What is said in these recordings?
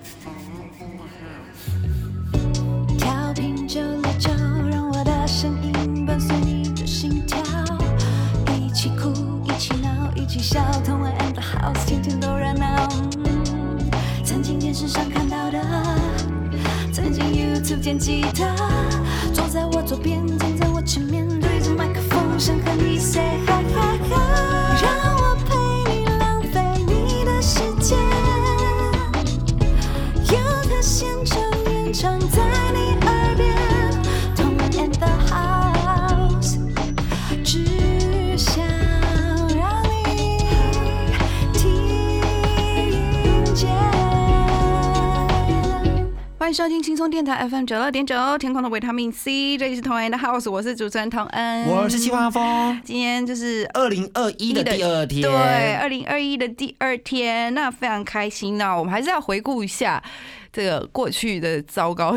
调频969，让我的声音伴随你的心跳，一起哭，一起闹，一起笑，同玩 and the house， 天天都热闹。曾经电视上看到的，曾经 YouTube 见吉他，坐在我左边，站在我前面，对着麦克风，想和你 say hi hi hi， 让我陪你浪费你的时间，有他现场演唱在你耳边，同玩 and the house， 只想让你听见。欢迎收听轻松电台 FM92.9， 天空的维他命 C， 这里是同恩的 House， 我是主持人童恩， 我是企划阿峰。 今天就是 2021的第二天， 对，2021的第二天，那非常开心呢。我们还是要回顾一下这个过去的糟糕的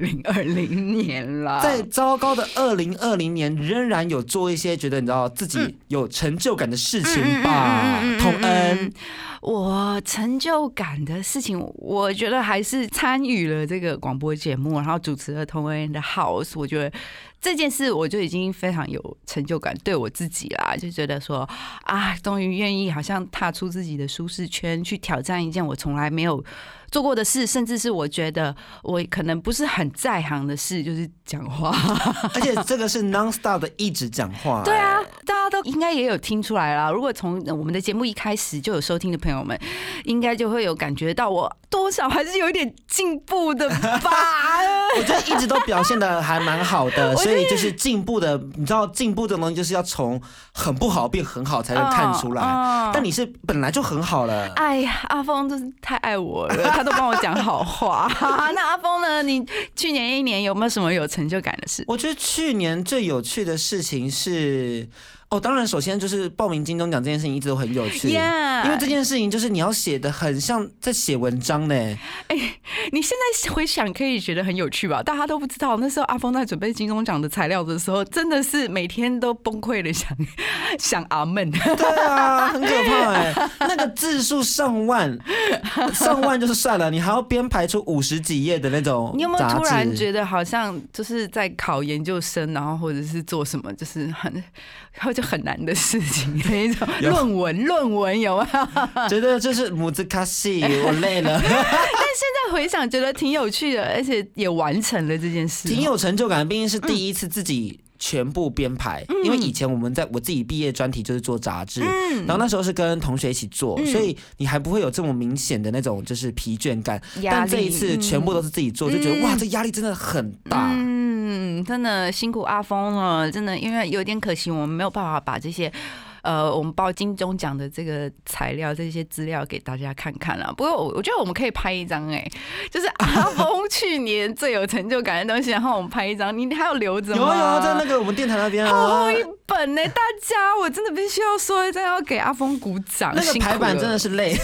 2020年啦。 在糟糕的2020年，仍然有做一些觉得你知道自己有成就感的事情吧？童恩， 我成就感的事情，我觉得还是参与了这个广播节目，然后主持了同恩的 House， 我觉得这件事我就已经非常有成就感，对我自己啦，就觉得说啊，终于愿意好像踏出自己的舒适圈，去挑战一件我从来没有做过的事，甚至是我觉得我可能不是很在行的事，就是讲话。 而且这个是 non-stop 的一直讲话。 对啊，大家都应该也有听出来啦。如果从我们的节目一开始就有收听的朋友们，应该就会有感觉到我多少还是有一点进步的吧。 我觉得一直都表现的还蛮好的，所以就是进步的，你知道进步的东西就是要从很不好变很好才能看出来。但你是本来就很好了。 哎呀，阿峰真是太爱我了，他都帮我讲好话。那阿峰呢？你去年一年有没有什么有成就感的事？ 我觉得去年最有趣的事情是。当然，首先就是报名金钟奖这件事情一直都很有趣， yeah， 因为这件事情就是你要写的很像在写文章呢。 你现在回想可以觉得很有趣吧？大家都不知道，那时候阿峰在准备金钟奖的材料的时候，真的是每天都崩溃的想阿闷。 对啊，很可怕哎，那个字数上万就是算了，你还要编排出50几页的那种杂志。 你有没有突然觉得好像就是在考研究生，然后或者是做什么，就是就很难的事情的一种论文有没有？ 觉得就是母子卡西，我累了。但现在回想觉得挺有趣的，而且也完成了这件事， 挺有成就感。毕竟是第一次自己全部编排，因为以前我自己毕业专题就是做杂志，然后那时候是跟同学一起做，所以你还不会有这么明显的那种就是疲倦感。但这一次全部都是自己做，就觉得哇，这压力真的很大。 真的辛苦阿峰了，真的，因为有点可惜，我们没有办法把这些我们报金钟奖的这个材料、这些资料给大家看看啦。不过我觉得我们可以拍一张，就是阿峰去年最有成就感的东西，然后我们拍一张，你还有留着吗？ 有，在那个我们电台那边啊， 厚厚一本大家，我真的必须要说，真的要给阿峰鼓掌， 那个排版真的是累。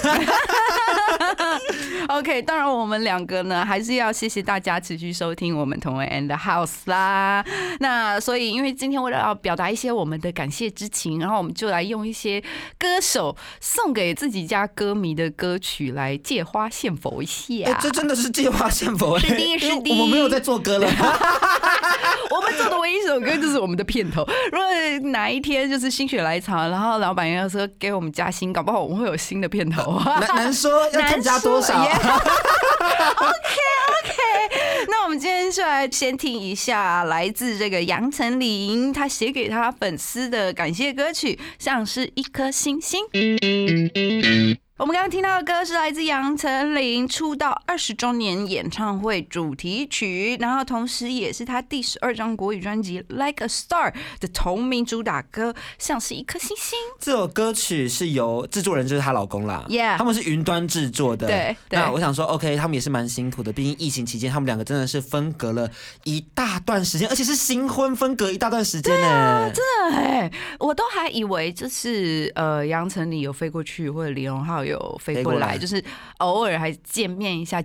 OK， 当然我们两个呢，还是要谢谢大家持续收听我们同为 and House 啦。那所以，因为今天为了要表达一些我们的感谢之情，然后我们就来用一些歌手送给自己家歌迷的歌曲来借花献佛一下。 这真的是借花献佛， 是的， 我们没有在做歌了。 我们做的唯一一首歌就是我们的片头。如果哪一天就是心血来潮，然后老板要说给我们加薪，搞不好我们会有新的片头。 难说，要看加多少。 OK， 那我们今天就来先听一下来自这个杨丞琳他写给他粉丝的感谢歌曲，像是一颗星星。我们刚刚听到的歌是来自杨丞琳出道20周年演唱会主题曲，然后同时也是他第12张国语专辑《Like a Star》的同名主打歌，像是一颗星星。 这首歌曲是由制作人就是她老公啦， yeah， 他们是云端制作的。 对， 那我想说 ，OK， 他们也是蛮辛苦的，毕竟疫情期间他们两个真的是分隔了一大段时间，而且是新婚分隔一大段时间呢。 真的我都还以为就是杨丞琳有飞过去，或者李荣浩有飞过来，就是偶尔还见面一下，结果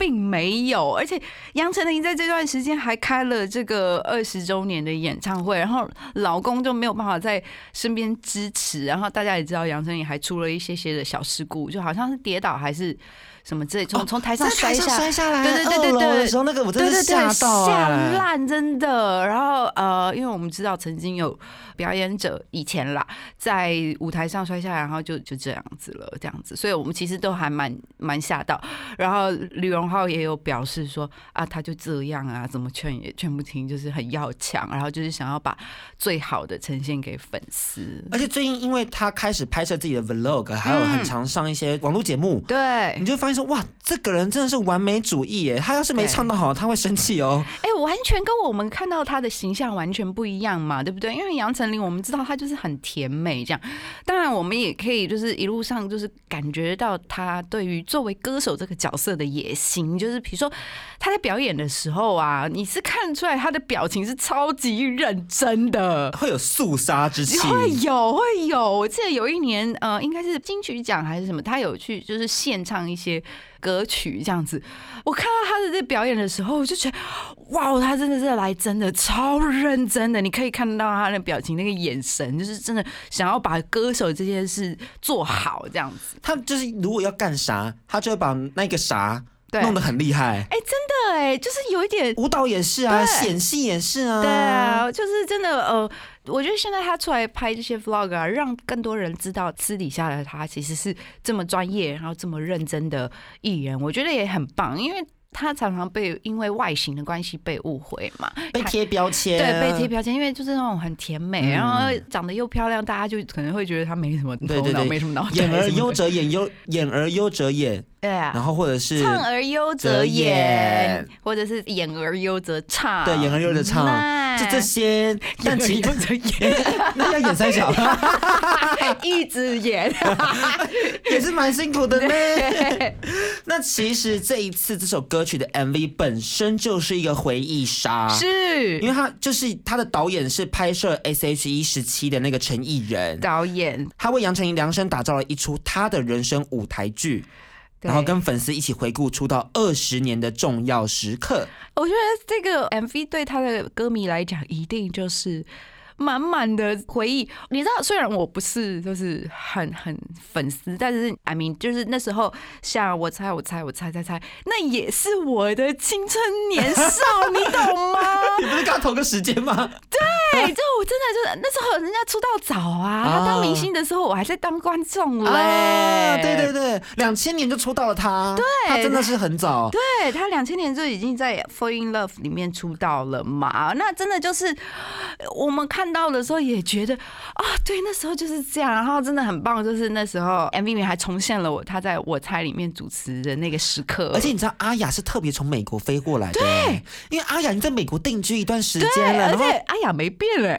并没有，而且杨丞琳在这段时间还开了这个20周年的演唱会，然后老公就没有办法在身边支持，然后大家也知道杨丞琳还出了一些的小事故，就好像是跌倒还是什么之类，从台上摔下来，对的时候那个我真的是吓到吓烂，真的。然后因为我们知道曾经有表演者以前啦，在舞台上摔下来，然后就这样子了，这样子，所以我们其实都还蛮吓到。然后李荣浩也有表示说啊，他就这样啊，怎么劝也劝不听，就是很要强，然后就是想要把最好的呈现给粉丝。 而且最近因为他开始拍摄自己的 vlog， 还有很常上一些网络节目， 对， 你就发现说哇，这个人真的是完美主义耶，他要是没唱到好，他会生气哦。 完全跟我们看到他的形象完全不一样嘛，对不对？因为杨丞琳我们知道他就是很甜美这样，当然我们也可以就是一路上就是感觉到他对于作为歌手这个角色的野心，就是比如说他在表演的时候啊，你是看出来他的表情是超级认真的， 会有肃杀之气， 会有。我记得有一年应该是金曲奖还是什么，他有去就是献唱一些歌曲这样子，我看到他的这表演的时候，我就觉得哇，他真的是来真的超认真的，你可以看到他的表情那个眼神，就是真的想要把歌手这件事做好这样子。 他就是如果要干啥，他就会把那个啥弄得很厉害。 真的就是有一点舞蹈也是啊，演戏也是啊。 对啊，就是真的我觉得现在他出来拍这些 vlog 啊，让更多人知道私底下的他其实是这么专业，然后这么认真的艺人，我觉得也很棒，因为他常常因为外形的关系被误会嘛， 被贴标签， 对，被贴标签，因为就是那种很甜美，然后长得又漂亮，大家就可能会觉得他没什么头脑，没什么脑袋， 演而优则演，演而优则演。 对啊， 然后或者是唱而优则演，或者是演而优则唱， 对，演而优则唱，就这些。但其实那要演3小， 一直演， 也是蛮辛苦的呢。那其实这一次这首歌曲的 MV 本身就是一个回忆杀， 是因为他的导演是拍摄 SHE 17的那个陈艺仁导演， 他为杨丞琳量身打造了一出他的人生舞台剧。然后跟粉丝一起回顾出道20年的重要时刻。 我觉得这个 MV 对他的歌迷来讲，一定就是满满的回忆。你知道，虽然我不是就是很粉丝，但是 I mean 就是那时候像我猜，那也是我的青春年少，你懂吗？ 你不是跟他同个时间吗？ 对，就我真的就是那时候人家出道早啊，他当明星的时候我还在当观众嘞。 对，2000年就出道了他， 对， 他真的是很早。 对，他2000年就已经在 Fall in Love 里面出道了嘛，那真的就是我们看到的时候也觉得啊，对，那时候就是这样，然后真的很棒，就是那时候 MV 里面还重现了他在我猜里面主持的那个时刻。 而且你知道阿雅是特别从美国飞过来的，对，因为阿雅已经在美国定居一段时间了， 而且阿雅没变了，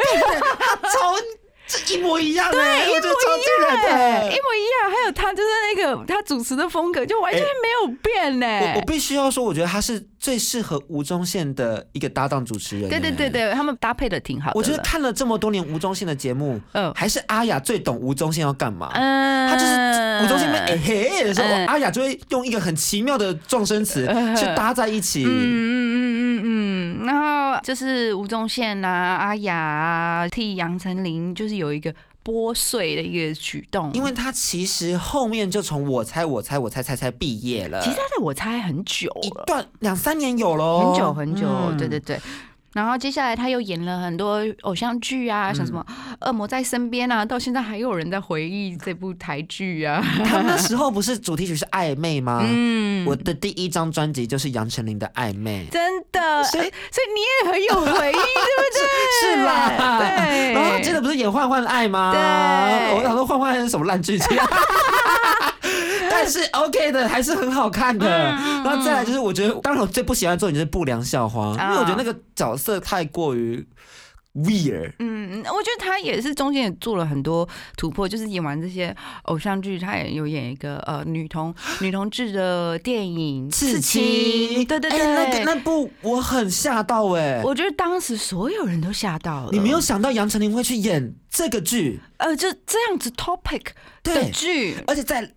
这一模一样， 对， 我觉得超惊人的， 一模一样。还有他就是那个他主持的风格就完全没有变呢。 我必须要说，我觉得他是最适合吴宗宪的一个搭档主持人。 对，他们搭配的挺好的。 我觉得看了这么多年吴宗宪的节目，还是阿雅最懂吴宗宪要干嘛。他就是吴宗宪被嘿的时候，阿雅就会用一个很奇妙的撞声词去搭在一起。 然后就是吴宗宪啊、阿雅啊替杨丞琳就是有一个拨穗的一个举动， 因为他其实后面就从我猜毕业了。 其实他在我猜很久了， 一段2-3年有咯， 很久，对。然后接下来他又演了很多偶像剧啊，像什么《恶魔在身边》啊，到现在还有人在回忆这部台剧啊。 他那时候不是主题曲是《暧昧》吗？我的第1张专辑就是杨丞琳的《暧昧》， 真的，所以你也很有回忆，对不对？ 是啦， 对。 然后接着不是演《换换爱》吗？ 对， 我想说《换换爱》是什么烂剧情？但是 OK 的，还是很好看的。然后再来就是，我觉得当然我最不喜欢的作品就是《不良校花》，因为我觉得那个角色太过于 weird。 我觉得他也是中间也做了很多突破，就是演完这些偶像剧，他也有演一个女同志的电影《刺青》。对， 那部我很吓到哎， 我觉得当时所有人都吓到了。 你没有想到杨丞琳会去演这个剧， 就这样子 topic 的剧， 而且在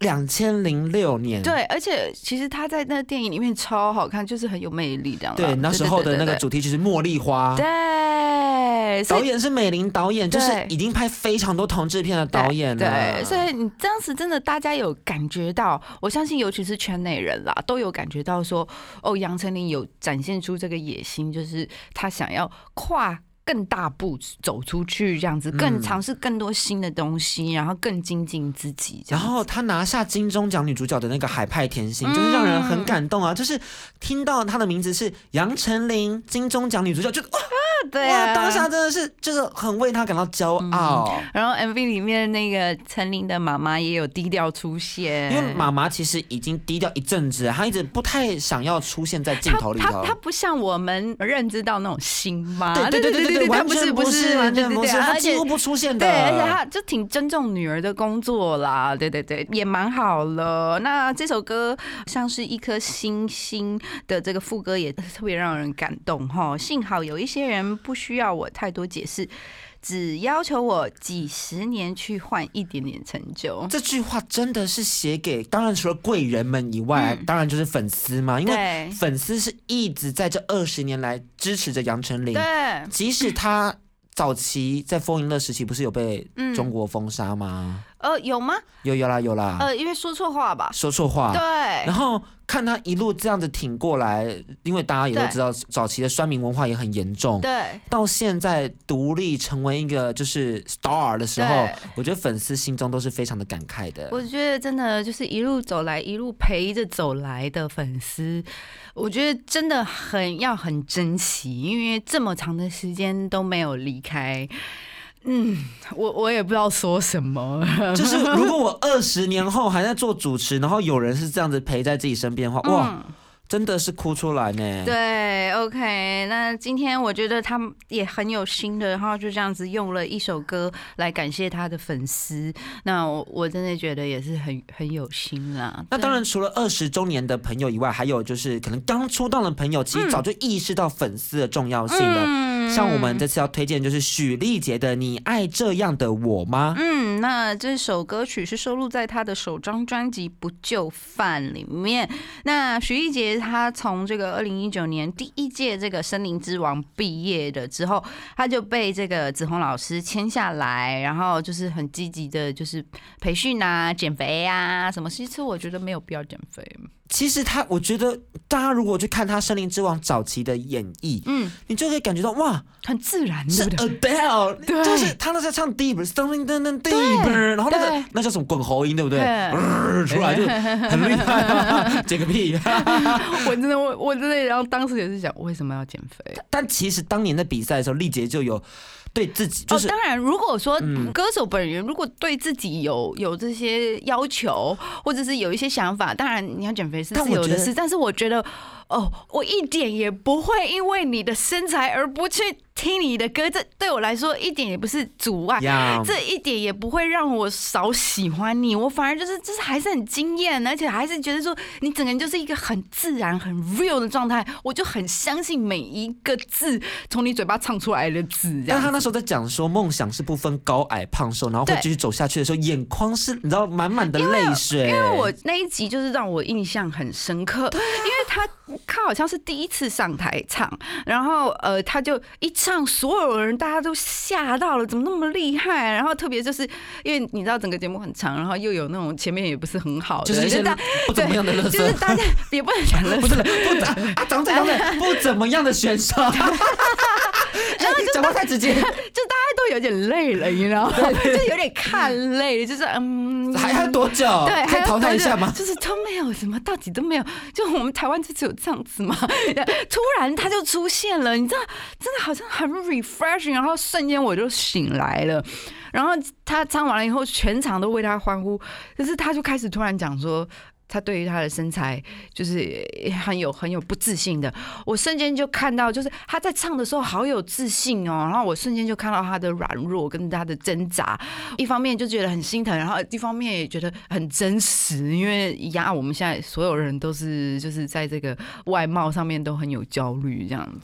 2006年， 对，而且其实他在那个电影里面超好看，就是很有魅力这样。 对，那时候的那个主题曲是《茉莉花》， 对， 导演是美玲导演，就是已经拍非常多同志片的导演了。 对，所以你当时真的大家有感觉到，我相信尤其是圈内人啦，都有感觉到说，杨丞琳有展现出这个野心，就是他想要跨更大步走出去，这样子，更尝试更多新的东西，然后更精进自己。 然后他拿下金钟奖女主角的那个海派甜心，就是让人很感动啊！就是听到她的名字是杨丞琳，金钟奖女主角，就哇， 对啊， 当下真的是就是很为她感到骄傲。 然后 MV 里面那个丞琳的妈妈也有低调出现， 因为妈妈其实已经低调一阵子，她一直不太想要出现在镜头里头。 她不像我们认知到那种新妈， 对，完全不是，完全不是，她几乎不出现的。 对，而且她就挺尊重女儿的工作啦，对，也蛮好了。那这首歌像是一颗星星的这个副歌也特别让人感动哈。幸好有一些人不需要我太多解释，只要求我几十年去换一点点成就。 这句话真的是写给，当然除了贵人们以外，当然就是粉丝嘛，因为粉丝是一直在这20年来支持着杨丞琳， 对， 即使他早期在风云乐时期不是有被中国封杀吗？ 有吗？ 有啦。 因为说错话吧。 说错话。 对。 然后看他一路这样子挺过来，因为大家也都知道，早期的酸民文化也很严重。 对。 到现在独立成为一个就是 star 的时候，我觉得粉丝心中都是非常的感慨的。 我觉得真的就是一路走来，一路陪着走来的粉丝，我觉得真的要很珍惜，因为这么长的时间都没有离开。我也不知道说什么。 就是如果我20年后还在做主持，然后有人是这样子陪在自己身边的话，哇！真的是哭出来呢。 对 ，OK， 那今天我觉得他也很有心的，然后就这样子用了一首歌来感谢他的粉丝。那我真的觉得也是很有心啦。 那当然，除了20周年的朋友以外，还有就是可能刚出道的朋友，其实早就意识到粉丝的重要性了。像我们这次要推荐就是许丽杰的《你爱这样的我吗》。 那这首歌曲是收录在他的首张专辑《不就范》里面。那许丽杰他从这个2019年第1届这个森林之王毕业的之后，他就被这个子鸿老师签下来，然后就是很积极的，就是培训啊、减肥啊什么。其实我觉得没有必要减肥。 其实我觉得大家如果去看他《森林之王》早期的演绎，你就可以感觉到哇， 很自然， 是 Adele， 就是他那在唱 Deep Something Deep， 然后那叫什么滚喉音，对不对？出来就很厉害，减个屁！ 我真的，然后当时也是想，为什么要减肥？ 但其实当年的比赛的时候，丽杰就有对自己就是当然，如果说歌手本人如果对自己有这些要求，或者是有一些想法，当然你要减肥是自由的事，但是我觉得我一点也不会因为你的身材而不去听你的歌，这对我来说一点也不是阻碍，这一点也不会让我少喜欢你，我反而就是还是很惊艳，而且还是觉得说你整个人就是一个很自然、很 real 的状态，我就很相信每一个字从你嘴巴唱出来的字。 但他那时候在讲说梦想是不分高矮胖瘦，然后会继续走下去的时候，眼眶是你知道满满的泪水。 因为我那一集就是让我印象很深刻，因为他好像是第一次上台唱，然后他就一唱，所有人大家都吓到了，怎么那么厉害？然后特别就是因为你知道整个节目很长，然后又有那种前面也不是很好的， 就是一些不怎么样的垃圾， 就是大家也不能讲垃圾， 不是不怎么样的选手。然后讲话太直接，就大家都有点累了，你知道吗？就有点看累了，就是还要多久？对，可以淘汰一下吗？ 就是都没有什么，到底都没有。就我们台湾就只有这样子嘛。突然他就出现了，你知道，真的好像很 refreshing， 然后瞬间我就醒来了。然后他唱完了以后，全场都为他欢呼。可是他就开始突然讲说，他对于他的身材就是很有不自信的，我瞬间就看到，就是他在唱的时候好有自信哦，然后我瞬间就看到他的软弱跟他的挣扎，一方面就觉得很心疼，然后一方面也觉得很真实，因为我们现在所有人都是就是在这个外貌上面都很有焦虑这样子。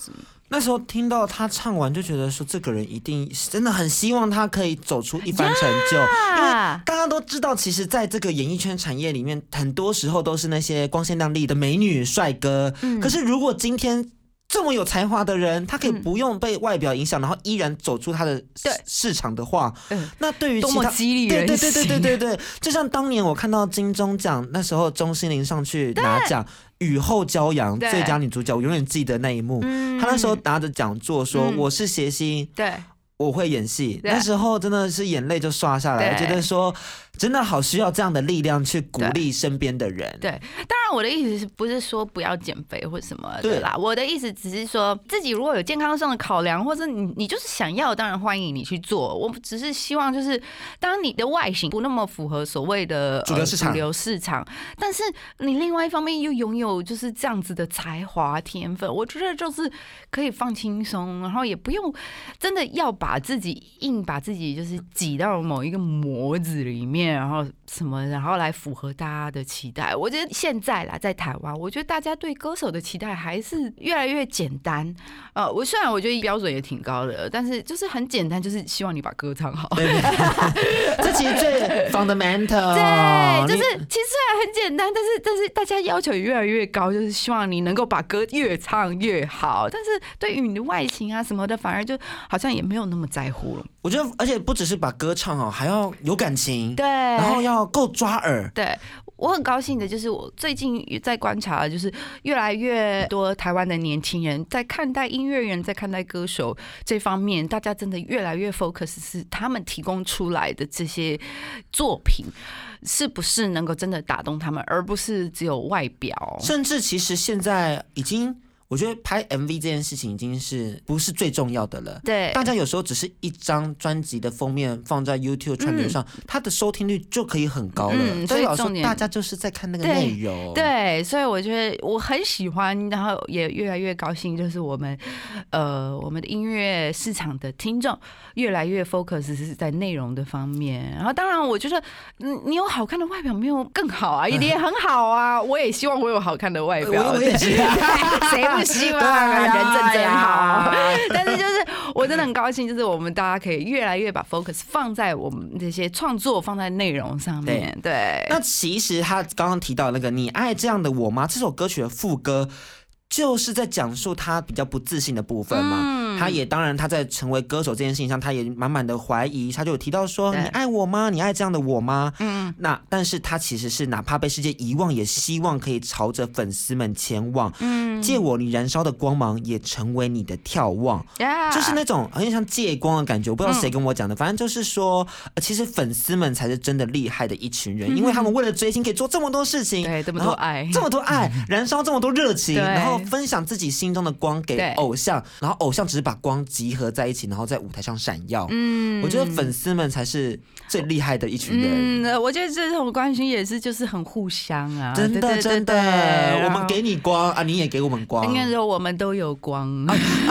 那时候听到他唱完，就觉得说这个人一定真的很希望他可以走出一番成就，因为大家都知道，其实在这个演艺圈产业里面，很多时候都是那些光鲜亮丽的美女帅哥，可是如果今天这么有才华的人，他可以不用被外表影响，然后依然走出他的市场的话，那对于多么激励人心。 对，就像当年我看到金钟奖那时候钟欣凌上去拿奖，雨后骄阳最佳女主角，我永远记得那一幕。她那时候拿着讲座说：“我是谐星，对，我会演戏。”那时候真的是眼泪就刷下来，觉得说真的好需要这样的力量去鼓励身边的人。 对，当然我的意思不是说不要减肥或什么的啦，我的意思只是说自己如果有健康上的考量，或者你就是想要，当然欢迎你去做。我只是希望就是当你的外形不那么符合所谓的主流市场，但是你另外一方面又拥有就是这样子的才华天分，我觉得就是可以放轻松，然后也不用真的要把自己就是挤到某一个模子里面。然后什么，然后来符合大家的期待。我觉得现在啦，在台湾，我觉得大家对歌手的期待还是越来越简单。虽然我觉得标准也挺高的，但是就是很简单，就是希望你把歌唱好。 这其实最 fundamental。 对，就是其实虽然很简单，但是大家要求也越来越高，就是希望你能够把歌越唱越好。但是对于你的外形啊什么的，反而就好像也没有那么在乎了。 我觉得，而且不只是把歌唱好，还要有感情。 对。 然后要够抓耳。 对，我很高兴的就是我最近在观察，就是越来越多台湾的年轻人在看待音乐人、在看待歌手这方面，大家真的越来越 focus 是他们提供出来的这些作品是不是能够真的打动他们，而不是只有外表。 甚至其实现在已经。我觉得拍 MV 这件事情已经不是最重要的了。 对， 大家有时候只是一张专辑的封面放在 YouTube 串流上，它的收听率就可以很高了。所以老说大家就是在看那个内容。 对，所以我觉得我很喜欢，然后也越来越高兴，就是我们的音乐市场的听众越来越 focus 是在内容的方面。然后当然，我觉得你有好看的外表没有更好啊，也很好啊。我也希望我有好看的外表。 我也是。 谁不希望人真好？但是就是我真的很高兴，就是我们大家可以越来越把 focus 放在我们这些创作、放在内容上面。对。 那其实他刚刚提到那个“你爱这样的我吗”这首歌曲的副歌。就是在讲述他比较不自信的部分嘛，他也当然他在成为歌手这件事情上，他也满满的怀疑，他就有提到说：“你爱我吗？你爱这样的我吗？”那但是他其实是哪怕被世界遗忘，也希望可以朝着粉丝们前往。借我你燃烧的光芒，也成为你的眺望。就是那种好像借光的感觉。我不知道谁跟我讲的，反正就是说，其实粉丝们才是真的厉害的一群人，因为他们为了追星可以做这么多事情， 对，这么多爱， 燃烧这么多热情，然后分享自己心中的光给偶像，然后偶像只是把光集合在一起，然后在舞台上闪耀。我觉得粉丝们才是最厉害的一群人。 我觉得这种关系也是就是很互相啊， 真的真的，我们给你光啊，你也给我们光， 应该说我们都有光。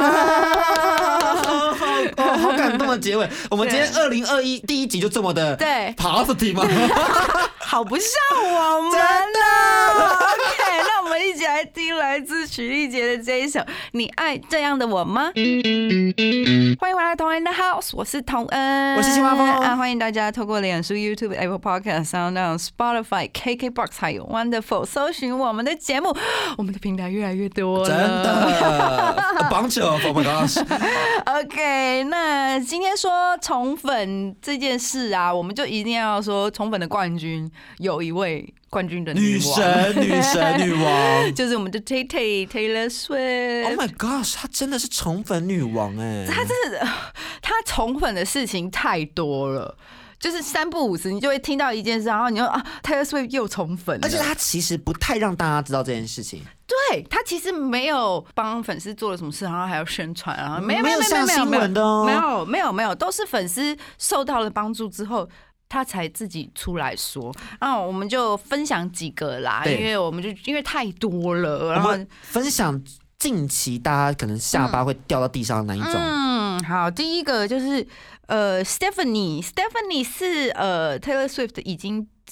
好感动的结尾。我们今天2021第一集就这么的 positive 吗？ 好不像我们啊。OK， 那我们一起来听来自许丽杰的这一首《你爱这样的我吗》。欢迎回来同恩的 House， 我是同恩， 我是青蛙风。 欢迎大家透过脸书、YouTube、Apple Podcast、SoundOn、Spotify、KKBox 还有 Wonderful 搜寻我们的节目，我们的平台越来越多了， 真的。A bunch of Oh my gosh。OK， 那今天说宠粉这件事啊，我们就一定要说宠粉的冠军有一位。冠军的女王， 就是我们的 Taylor Swift。 Oh my gosh， 她真的是宠粉女王哎！ 她宠粉的事情太多了，就是3不5时你就会听到一件事，然后你就Taylor Swift 又宠粉了， 而且她其实不太让大家知道这件事情。 对，他其实没有帮粉丝做了什么事，然后还要宣传，然后没有上新闻的哦， 没有，都是粉丝受到了帮助之后。他才自己出来说，我们就分享几个啦，因为太多了，然后我们分享近期大家可能下巴会掉到地上的哪一种？ 好，第一个就是Stephanie 是Taylor Swift 已经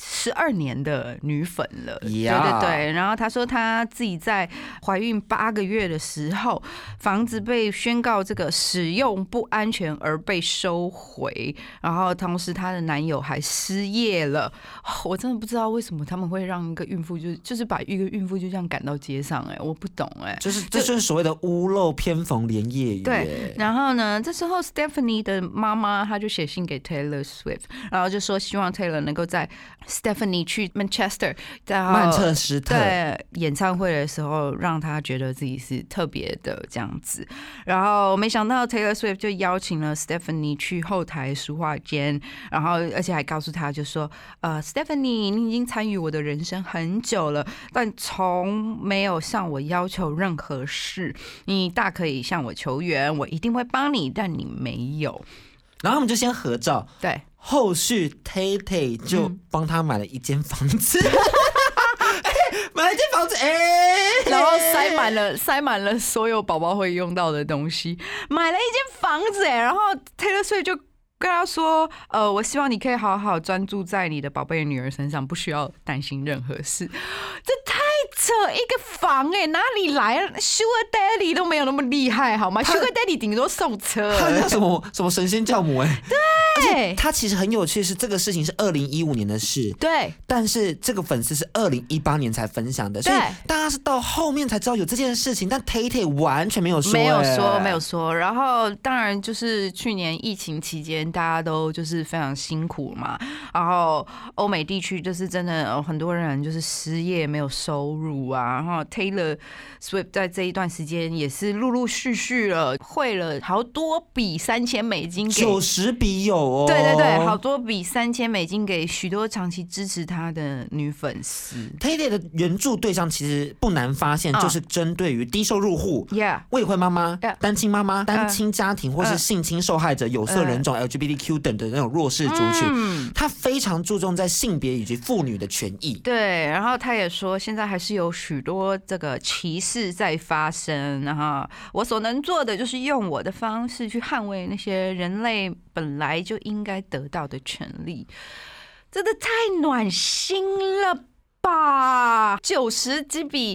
12年的女粉了。 Yeah. 对对对。然后她说她自己在怀孕8个月的时候，房子被宣告这个使用不安全而被收回，然后同时她的男友还失业了。我真的不知道为什么他们会让一个孕妇就是把一个孕妇就这样赶到街上，我不懂这就是所谓的屋漏偏逢连夜雨。 对，然后呢，这时候 Stephanie 的妈妈她就写信给 Taylor Swift， 然后就说希望 Taylor 能够在 Stephanie 去 Manchester 曼彻斯特对演唱会的时候，让她觉得自己是特别的这样子。然后没想到 Taylor Swift 就邀请了 Stephanie 去后台书画间，然后而且还告诉她就说Stephanie 你已经参与我的人生很久了，但从没有向我要求任何事，你大可以向我求援，我一定会帮你，但你没有。 然后他们就先合照， 对， 后续 Tay 就帮他买了一间房子，买了一间房子， 然后塞满了所有宝宝会用到的东西，买了一间房子，然后 Taylor Swift 就跟他说，我希望你可以好好专注在你的宝贝女儿身上，不需要担心任何事。这太扯，一个房哪里来？Sugar Daddy 都没有那么厉害，好吗？Sugar Daddy 顶多送车， 他叫什么神仙教母对。 而且他其实很有趣，是这个事情是2015年的事， 对， 但是这个粉丝是2018年才分享的，所以大家是到后面才知道有这件事情，但 Tay 完全没有说， 没有说。然后当然就是去年疫情期间，大家都就是非常辛苦嘛，然后欧美地区就是真的很多人就是失业没有收入啊，然后 Taylor Swift 在这一段时间也是陆陆续续了汇了好多笔$3000给 90笔有哦， 对对对，好多笔$3000给许多长期支持他的女粉丝。 Tay 的援助对象其实不难发现，就是针对于低收入户、未婚妈妈、单亲妈妈、单亲家庭或是性侵受害者、有色人种、LGBTQ 等的那种弱势族群，他非常注重在性别以及妇女的权益。 对，然后他也说，现在还是有许多这个歧视在发生，然后我所能做的就是用我的方式去捍卫那些人类本来就应该得到的权利。真的太暖心了吧！90几笔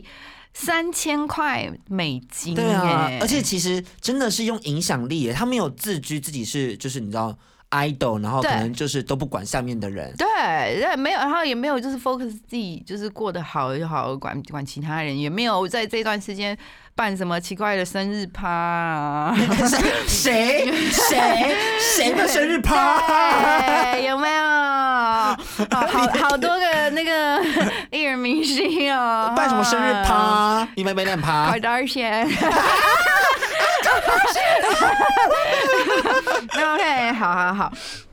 $3000， 对啊，而且其实真的是用影响力耶，他没有自居自己是就是你知道 idol， 然后可能就是都不管下面的人， 对，没有，然后也没有就是 focus 自己就是过得好就好，管其他人，也没有在这段时间办什么奇怪的生日趴啊？ 谁的生日趴？ 有没有？好多个那个艺人明星哦， 办什么生日趴？你们没脸趴 ？Kardashian。OK， 好。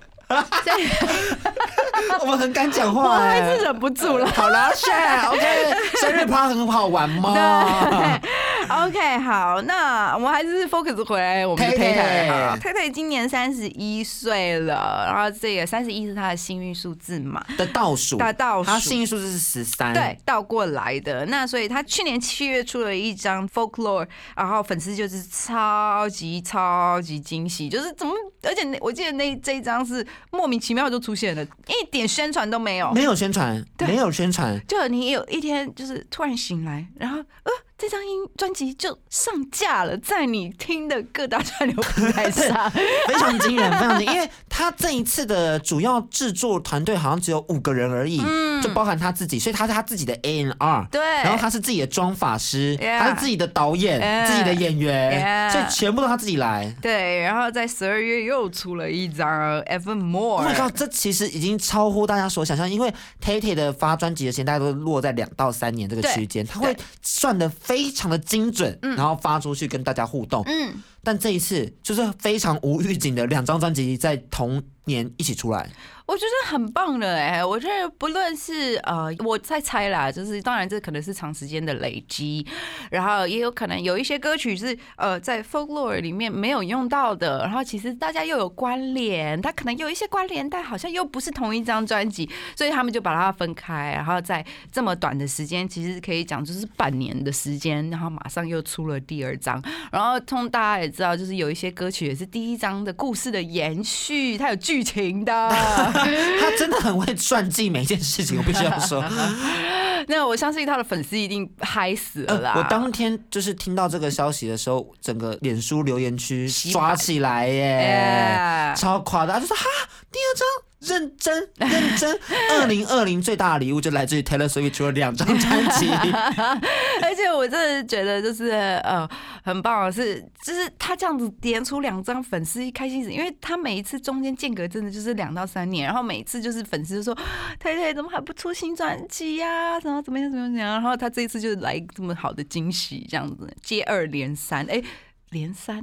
我们很敢讲话， 我还是忍不住了。 好啦 ，OK， 生日趴很好玩嘛。 OK， 好，那我们还是 focus 回来我们的 Tay 今年31岁了，然后这个31是他的幸运数字嘛的倒数，他幸运数字是13， 对，倒过来的。那所以他去年7月出了一张 Folklore， 然后粉丝就是超级惊喜，就是怎么，而且我记得这一张是莫名其妙就出现了，一点宣传都没有， 没有宣传， 就你有一天就是突然醒来，然后这张专辑就上架了，在你听的各大串流平台上， 非常惊人，非常惊人。因为他这一次的主要制作团队好像只有5个人而已，就包含他自己，所以他是他自己的 A&R， 对， 然后他是自己的妆发师，他是自己的导演，自己的演员，所以全部都他自己来。 对，然后在12月又出了一张 Evermore。 Oh my god， 这其实已经超乎大家所想象，因为 Tay 的发专辑的时间大概都落在2到3年这个区间，他会算得非常的精准，然后发出去跟大家互动。但这一次就是非常无预警的2张专辑在同年一起出来。 我觉得很棒的我觉得不论是我在猜啦，就是当然这可能是长时间的累积，然后也有可能有一些歌曲是在 Folklore 里面没有用到的，然后其实大家又有关联，它可能有一些关联，但好像又不是同一张专辑，所以他们就把它分开，然后在这么短的时间，其实可以讲就是半年的时间，然后马上又出了第2张，然后大家也知道，就是有一些歌曲也是第一张的故事的延续，它有剧情的。 他真的很会算计每一件事情，我必须要说。 那我相信他的粉丝一定嗨死了啦！ 我当天就是听到这个消息的时候，整个脸书留言区刷起来耶，超夸张，就说哈，第二张。认真，2020最大的礼物就来自于 Taylor Swift 出了2张专辑， 而且我真的觉得就是很棒的是，就是他这样子连出2张，粉丝一开心死，因为他每一次中间间隔真的就是2到3年，然后每一次就是粉丝就说Tay怎么还不出新专辑呀？怎么样，然后他这一次就来这么好的惊喜，这样子接二连三，连三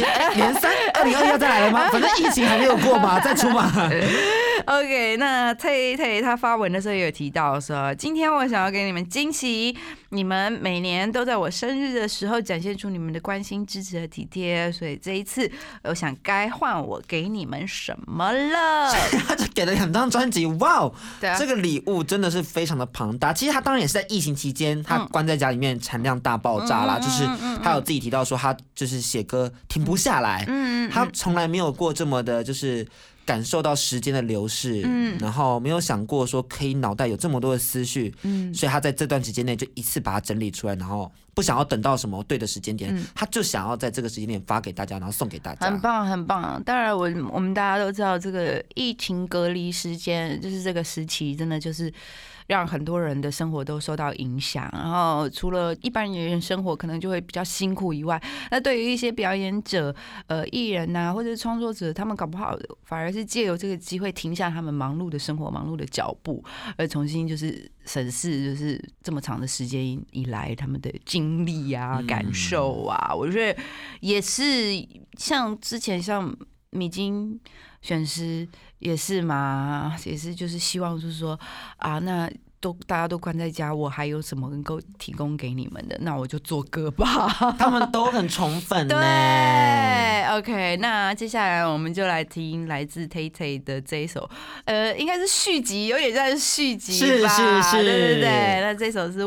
，2021要再来了吗？ 反正疫情还没有过嘛，再出嘛。 OK， 那Tay他发文的时候也有提到说，今天我想要给你们惊喜，你们每年都在我生日的时候展现出你们的关心、支持和体贴，所以这一次我想该换我给你们什么了。 他就给了2张专辑，哇哦， 啊， 这个礼物真的是非常的庞大。其实他当然也是在疫情期间，他关在家里面产量大爆炸啦，就是他有自己提到说他就是写歌停不下来，他从来没有过这么的就是感受到时间的流逝，然后没有想过说可以脑袋有这么多的思绪，所以他在这段时间内就一次把它整理出来，然后不想要等到什么对的时间点，他就想要在这个时间点发给大家，然后送给大家。 很棒，很棒。当然我们大家都知道，这个疫情隔离时间，就是这个时期，真的就是让很多人的生活都受到影响。然后除了一般人生活可能就会比较辛苦以外，那对于一些表演者、艺人啊，或者是创作者，他们搞不好反而是借由这个机会停下他们忙碌的生活、忙碌的脚步，而重新就是审视，就是这么长的时间以来他们的经历啊、感受啊。我觉得也是像之前像米津玄师也是嘛，也是就是希望就是说啊，那大家都关在家，我还有什么能够提供给你们的？那我就做歌吧。 他们都很宠粉呢。 对 ，OK， 那接下来我们就来听来自 Tay 的这一首，应该是续集，有点像是续集吧？ 是， 对。那这首是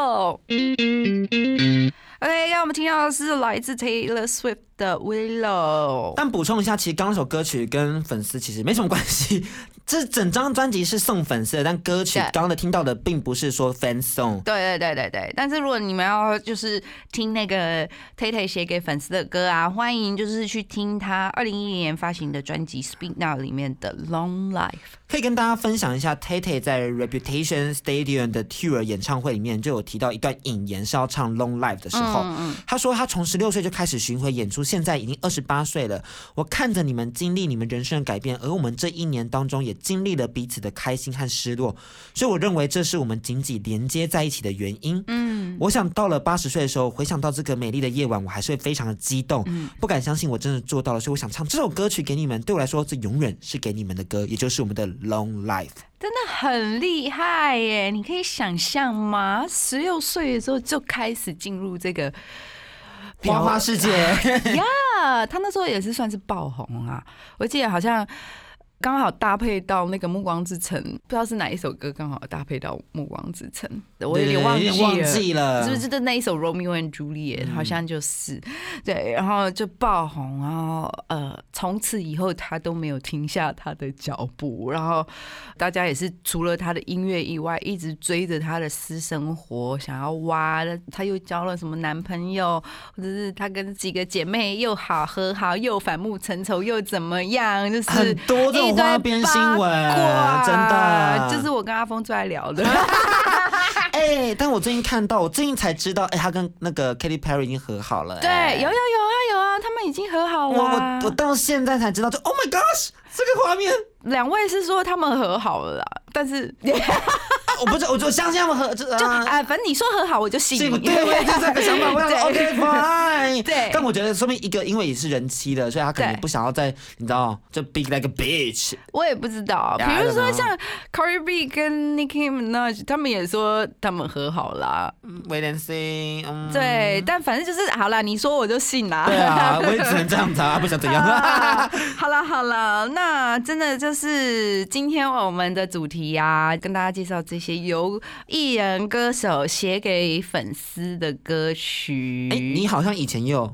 Willow。OK， 让我们听到的是来自 Taylor Swift 的 Willow。 但补充一下，其实刚刚那首歌曲跟粉丝其实没什么关系。这整张专辑是送粉丝的，但歌曲刚刚的听到的并不是说 fan song。 对。但是如果你们要就是听那个 Tay 写给粉丝的歌啊，欢迎就是去听他2010年发行的专辑 Speak Now 里面的 Long Life。 可以跟大家分享一下 Tay 在 Reputation Stadium 的 Tour 演唱会里面就有提到一段引言，是要唱 Long Life 的时候，他说他从16岁就开始巡回演出，现在已经28岁了。我看着你们经历你们人生的改变，而我们这1年当中也经历了彼此的开心和失落，所以我认为这是我们紧紧连接在一起的原因。我想到了80岁的时候，回想到这个美丽的夜晚，我还是会非常的激动，不敢相信我真的做到了，所以我想唱这首歌曲给你们。对我来说，这永远是给你们的歌，也就是我们的 Long Life。 真的很厉害耶！你可以想象吗？16岁的时候就开始进入这个花花世界呀，他那时候也是算是爆红啊。我记得好像刚好搭配到那个《暮光之城》，不知道是哪一首歌刚好搭配到《暮光之城》，我有点忘记了，是不是就那一首《Romeo and Juliet》？好像就是对，然后就爆红，然后从此以后他都没有停下他的脚步，然后大家也是除了他的音乐以外，一直追着他的私生活，想要挖他又交了什么男朋友，或者是他跟几个姐妹又好和好，又反目成仇，又怎么样，就是很多这种花边新闻，真的就是我跟阿峰最爱聊的。 但我最近看到，我最近才知道，他跟那个 Katy Perry 已经和好了。 对，有啊，他们已经和好了。 我到现在才知道，就 Oh my gosh， 这个画面。 2位是说他们和好了啦，但是我不知道，我就相信他们和反正你说和好我就信你。 对，我也是这个想法。我想说 OK fine。 对， 但我觉得说明一个，因为也是人妻的，所以他可能不想要再你知道就 big like a bitch。 我也不知道，比如说像 Cardi B 跟 Nicki Minaj， 他们也说他们和好啦。 Wait and see。 对，但反正就是好啦，你说我就信啦。 对啊，我也只能这样子啊，不想怎样。 好了，那真的就是今天我们的主题啊，跟大家介绍这些由艺人歌手写给粉丝的歌曲。 你好像以前也有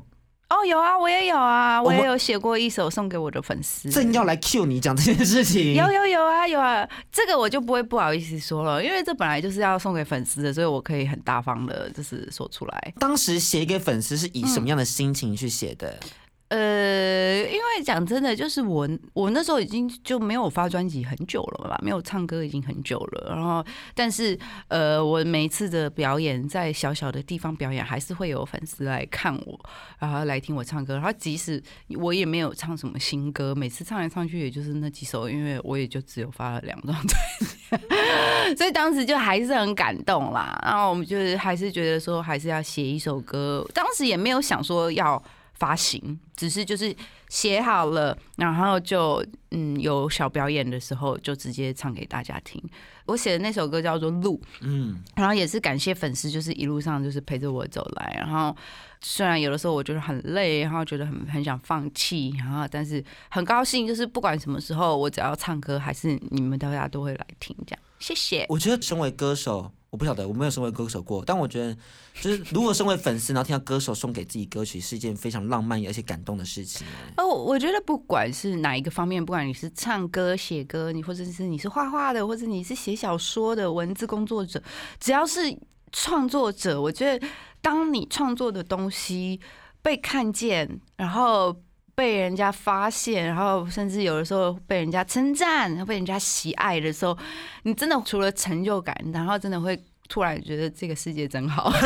哦，有啊，我也有啊，我也有写过一首送给我的粉丝。 正要来 cue 你讲这件事情， 有啊，这个我就不好意思说了，因为这本来就是要送给粉丝的，所以我可以很大方的，就是说出来。 当时写给粉丝是以什么样的心情去写的？ 因为讲真的，就是我那时候已经就没有发专辑很久了吧，没有唱歌已经很久了。然后，但是我每一次的表演，在小小的地方表演，还是会有粉丝来看我，然后来听我唱歌。然后即使我也没有唱什么新歌，每次唱来唱去也就是那几首，因为我也就只有发了2张专辑，所以当时就还是很感动啦。然后我们就是还是觉得说，还是要写一首歌，当时也没有想说要发行，只是就是写好了，然后就有小表演的时候就直接唱给大家听。我写的那首歌叫做《路》，然后也是感谢粉丝，就是一路上就是陪着我走来。然后虽然有的时候我觉得很累，然后觉得很想放弃，然后但是很高兴，就是不管什么时候我只要唱歌，还是你们大家都会来听，这样。谢谢。 我觉得身为歌手，我不晓得，我没有身为歌手过，但我觉得就是如果身为粉丝，然后听到歌手送给自己歌曲，是一件非常浪漫而且感动的事情。 我觉得不管是哪一个方面，不管你是唱歌、写歌，或者是你是画画的，或者你是写小说的文字工作者，只要是创作者，我觉得当你创作的东西被看见，然后被人家发现，然后甚至有的时候被人家称赞，被人家喜爱的时候，你真的除了成就感，然后真的会突然觉得这个世界真好。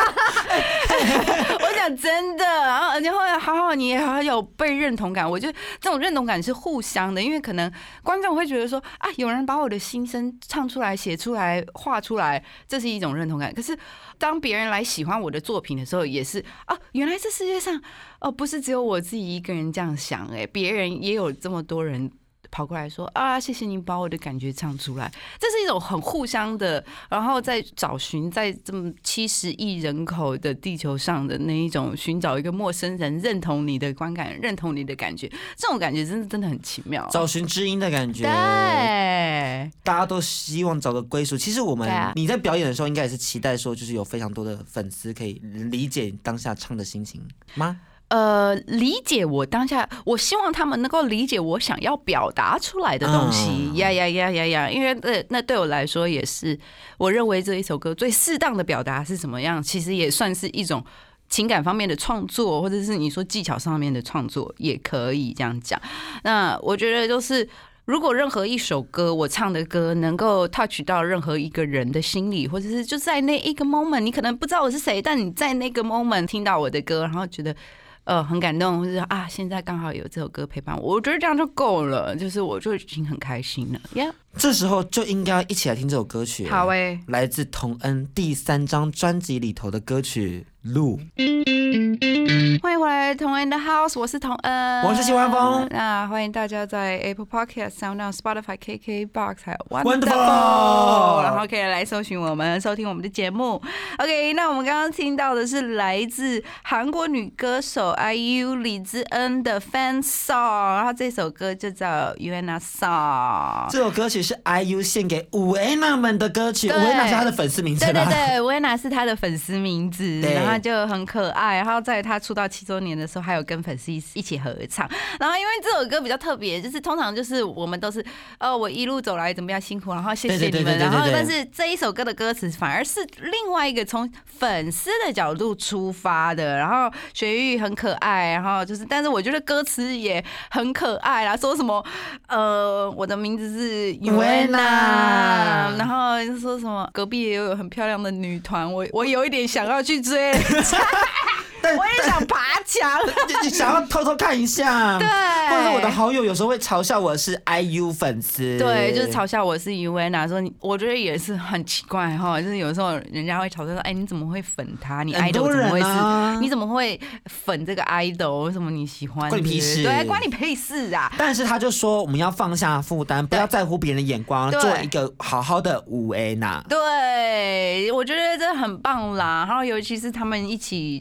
我讲真的，然后而且后来你也好有被认同感。我觉得这种认同感是互相的，因为可能观众会觉得说啊，有人把我的心声唱出来、写出来、画出来，这是一种认同感。可是当别人来喜欢我的作品的时候，也是啊，原来这世界上不是只有我自己一个人这样想，别人也有这么多人跑过来说啊，谢谢你把我的感觉唱出来，这是一种很互相的，然后在找寻在这么70亿人口的地球上的那一种寻找一个陌生人认同你的观感，认同你的感觉，这种感觉真的很奇妙， 找寻知音的感觉。 对， 大家都希望找个归属。其实我们你在表演的时候，应该也是期待说，就是有非常多的粉丝可以理解当下唱的心情吗？ 理解我当下，我希望他们能够理解我想要表达出来的东西，呀，因为那对我来说也是，我认为这一首歌最适当的表达是什么样，其实也算是一种情感方面的创作，或者是你说技巧上面的创作，也可以这样讲。那我觉得就是，如果任何一首歌我唱的歌能够 touch 到任何一个人的心里，或者是就在那一个 moment， 你可能不知道我是谁，但你在那个 moment 听到我的歌，然后觉得很感动，或者啊，现在刚好有这首歌陪伴我，我觉得这样就够了，就是我就已经很开心了。Yeah， 这时候就应该一起来听这首歌曲。 好来自童恩第3张专辑里头的歌曲《路》。 欢迎回来童恩的 House， 我是童恩， 我是谢万峰。 那欢迎大家在 Apple Podcast、SoundOn、Spotify、KKBox 还有 Wonderful， 然后可以来搜寻我们，收听我们的节目。OK， 那我们刚刚听到的是来自韩国女歌手 IU 李智恩的 Fan Song， 然后这首歌就叫 Uena Song。 这首歌曲是 IU 献给Uena 们的歌曲，Uena 是她的粉丝名字吗？ 对，Uena 是她的粉丝名字，然后就很可爱。然后在她出道7周年的时候，还有跟粉丝一起合唱。然后因为这首歌比较特别，就是通常就是我们都是我一路走来怎么样辛苦，然后谢谢你们。然后但是这一首歌的歌词反而是另外一个从粉丝的角度出发的。然后雪玉很可爱，然后就是但是我觉得歌词也很可爱啦，说什么我的名字是 Uena， 然后说什么隔壁也有很漂亮的女团，我有一点想要去追。我也想爬墙， 你想要偷偷看一下， 对， 或者我的好友有时候会嘲笑我是 IU 粉丝， 对，就是嘲笑我是 Uena， 说我觉得也是很奇怪哈，就是有时候人家会嘲笑说，哎，你怎么会粉他？你 idol 怎么会是？你怎么会粉这个 idol？ 为什么你喜欢？ 关你屁事！ 对，关你屁事啊！ 但是他就说，我们要放下负担，不要在乎别人的眼光，做一个好好的Uena。 对，我觉得这很棒啦。然后尤其是他们一起就是7周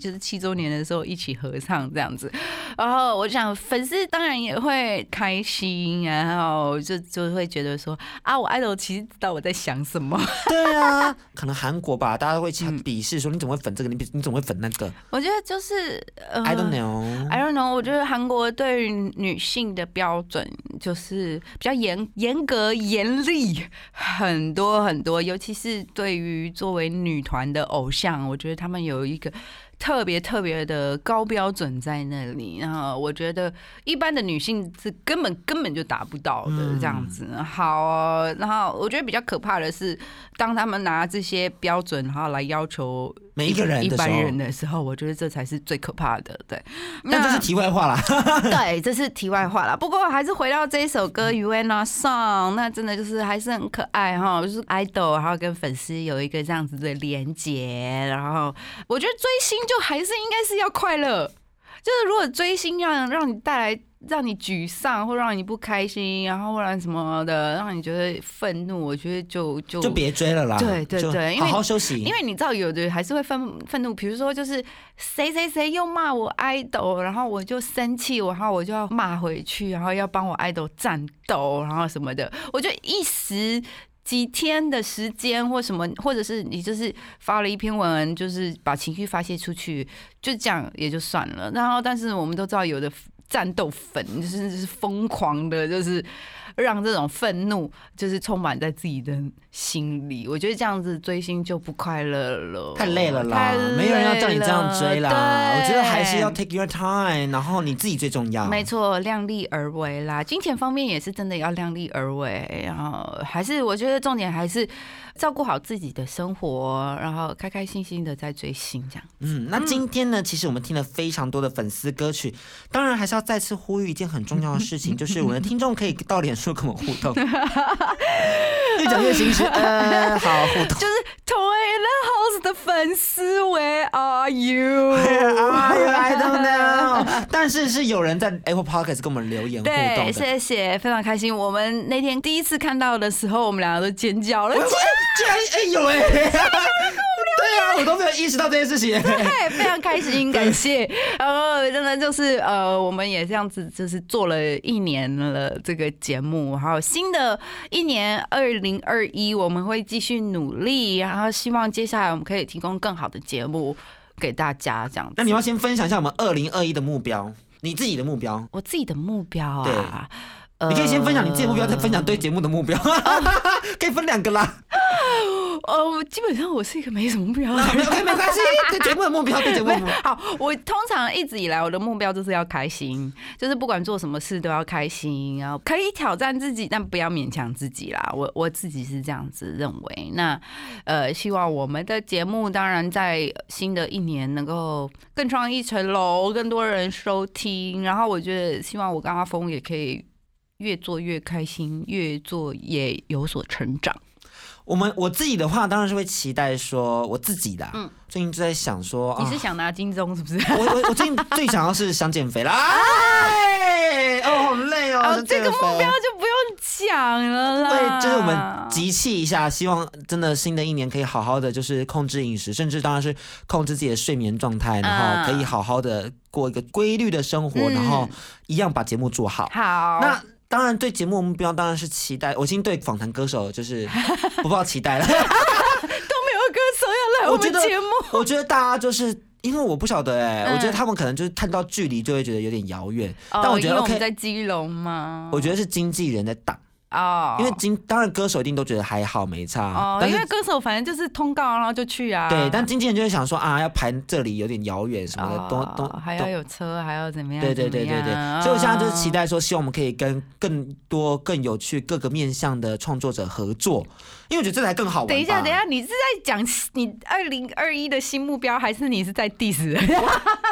周年的时候一起合唱这样子，然后我想粉丝当然也会开心，然后就会觉得说啊，我 idol 其实知道我在想什么。 对啊，可能韩国吧，大家会鄙视说你怎么会粉这个，你怎么会粉那个？ 我觉得就是 I don't know， 我觉得韩国对于女性的标准就是比较严格严厉很多很多，尤其是对于作为女团的偶像，我觉得他们有一个特别的高标准在那里，然后我觉得一般的女性是根本就达不到的这样子。好，然后我觉得比较可怕的是，当他们拿这些标准然后来要求每一个人一般人的时候，我觉得这才是最可怕的。对， 但这是题外话啦。 对，这是题外话啦。不过还是回到这一首歌《Yuena Song》，那真的就是还是很可爱哈，就是 idol 然后跟粉丝有一个这样子的连结，然后我觉得追星就还是应该是要快乐，就是如果追星让你带来让你沮丧或让你不开心，然后或者什么的让你觉得愤怒，我觉得就别追了啦。 对，因为好好休息。 因为你知道有的还是会愤怒，比如说就是谁又骂我 idol， 然后我就生气，然后我就要骂回去，然后要帮我 idol 战斗，然后什么的，我就一时几天的时间或什么，或者是你就是发了一篇文，就是把情绪发泄出去，就这样也就算了。然后，但是我们都知道，有的战斗粉就是疯狂的，就是让这种愤怒就是充满在自己的心里。我觉得这样子追星就不快乐了， 太累了啦，没有人要叫你这样追啦。我觉得还是要 take your time， 然后你自己最重要。 没错，量力而为啦。金钱方面也是真的要量力而为，然后还是我觉得重点还是照顾好自己的生活，然后开开心心的在追星这样。 那今天呢，其实我们听了非常多的粉丝歌曲，当然还是要再次呼吁一件很重要的事情，就是我们的听众可以到脸书跟我们互动。越讲越心虚，好互动。 就是 Toilet House 的粉丝 ，Where are you？ Where are you? I don't know。但是是有人在 Apple Podcast 跟我们留言互动的， 对，谢谢，非常开心。我们那天第一次看到的时候，我们两个都尖叫了。 居然有对啊，我都没有意识到这件事情。 对，非常开心，感谢。然后真的就是我们也这样子，就是做了1年了这个节目，然后新的一年2021，我们会继续努力，然后希望接下来我们可以提供更好的节目给大家，这样子。 那你要先分享一下我们2021的目标，你自己的目标。 我自己的目标啊。 你可以先分享你自己的目标，再分享对节目的目标，可以分2个啦。 基本上我是一个没什么目标的人，没关系，对节目的目标，对节目的目标。 好，我通常一直以来我的目标就是要开心，就是不管做什么事都要开心，然后可以挑战自己，但不要勉强自己啦。我自己是这样子认为。那希望我们的节目当然在新的一年能够更创一层楼，更多人收听。然后我觉得希望我跟阿峰也可以越做越开心，越做也有所成长。 我自己的话，当然是会期待说我自己的。最近就在想说， 你是想拿金钟是不是？ 我最近最想要是想减肥啦。好累哦。 这个目标就不用讲了啦。 对，就是我们集气一下，希望真的新的一年可以好好的，就是控制饮食，甚至当然是控制自己的睡眠状态，然后可以好好的过一个规律的生活，然后一样把节目做好。 好， 那。当然，对节目目标当然是期待。我已经对访谈歌手就是不抱期待了，都没有歌手要来我们节目。 我觉得大家就是因为我不晓得我觉得他们可能就是看到距离就会觉得有点遥远。但我觉得 OK， 因为我们在基隆嘛， 我觉得是经纪人在挡。因为当然歌手一定都觉得还好没差因为歌手反正就是通告然后就去啊。 对，但经纪人就会想说要排这里有点遥远什么的，都还要有车，还要怎么样？ 对。所以我现在就是期待说，希望我们可以跟更多更有趣各个面向的创作者合作，因为我觉得这才更好玩。 等一下，你是在讲你2021的新目标，还是你是在 diss 人？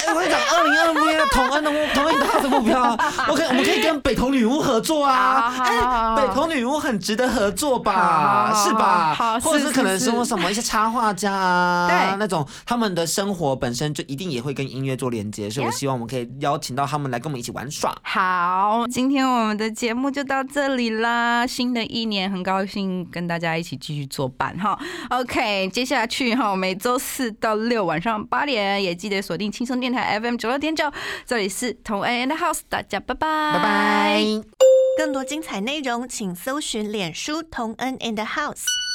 我跟你讲，2025年同恩的目标啊，我们可以跟北投女巫合作啊。北投女巫很值得合作吧，是吧？或者是可能说什么一些插画家啊，那种他们的生活本身就一定也会跟音乐做连接，所以我希望我们可以邀请到他们来跟我们一起玩耍。 好，今天我们的节目就到这里啦。新的一年很高兴跟大家一起继续作伴哈。OK， 接下去哈，每周4到6晚上8点，也记得锁定轻松电台 FM 96.9，这里是同恩 and House， 大家拜拜， 拜拜。 更多精彩内容，请搜寻脸书同恩 and House。